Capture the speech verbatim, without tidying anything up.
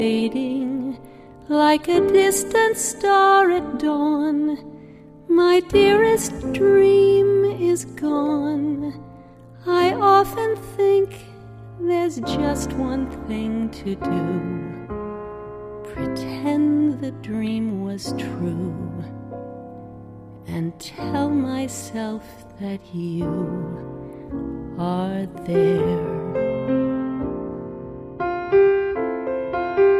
fading like a distant star at dawn. My dearest dream is gone. I often think there's just one thing to do: pretend the dream was true and tell myself that you are there.